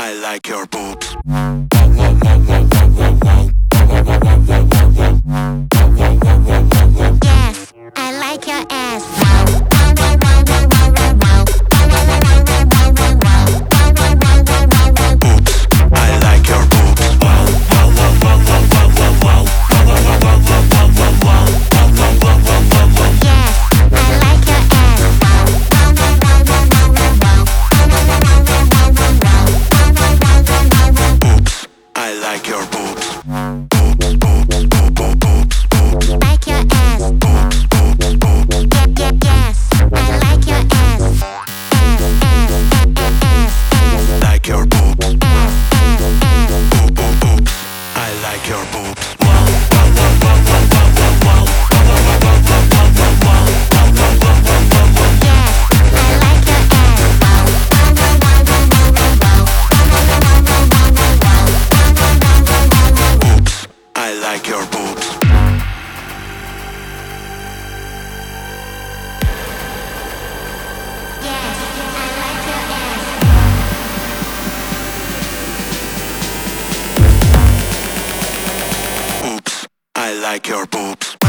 I like your boobs. Yes, I like your ass. Boobs. I like your boobs. Yes, I like your Boobs. I like your boobs. Boobs, boobs, boobs, boobs, boobs, like your ass. boobs, boobs, boobs. Yes, I like your ass. Like your boobs. Boop, boop, boobs. I like your boobs. Yes, I like your Boobs. I like your boobs. Yes, I like your ass. Boobs. I like your boobs.